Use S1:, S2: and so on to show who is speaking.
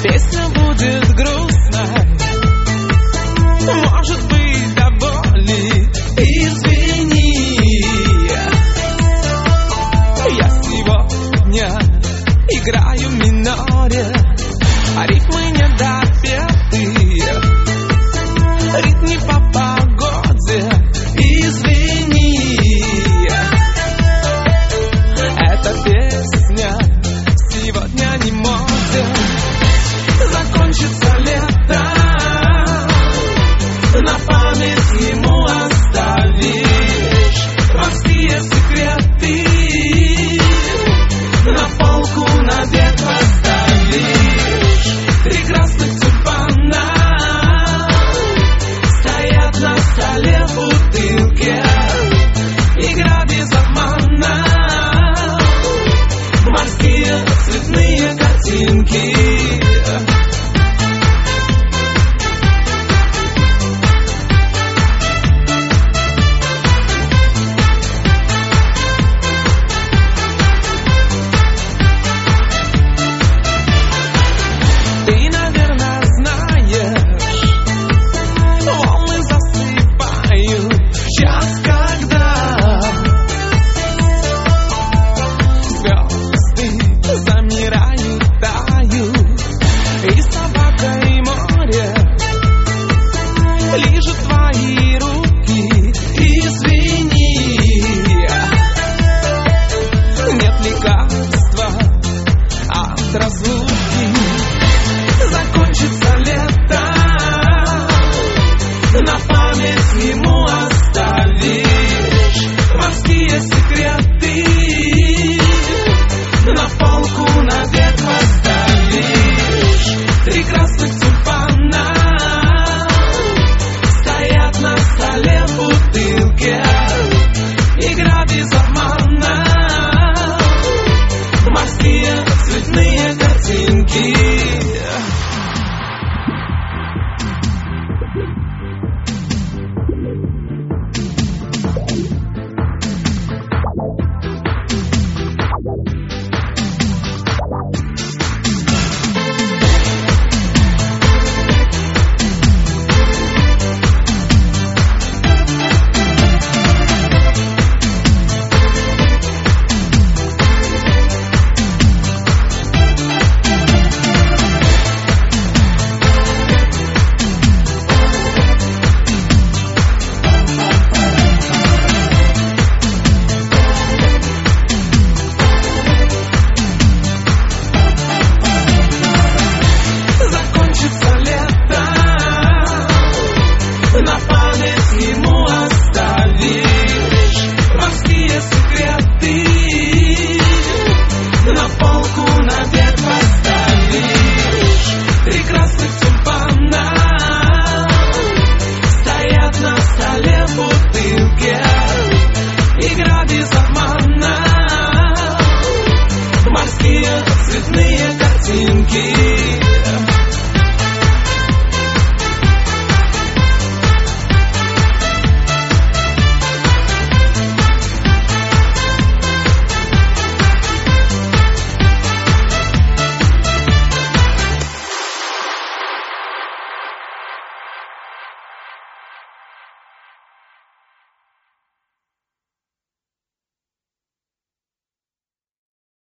S1: Песня будет грустной, может быть, до боли. Извини, я сегодня играю в миноре, а ритмы недопеты, ритм не по погоде. Извини, эта песня сегодня не может. Закончится лето, на память ему оставишь морские секреты, на полку на век поставишь. Три красных тюльпана стоят на столе в бутылке. Игра без обмана, морские цветные картинки. Ты, наверное, знаешь, волны засыпают часто.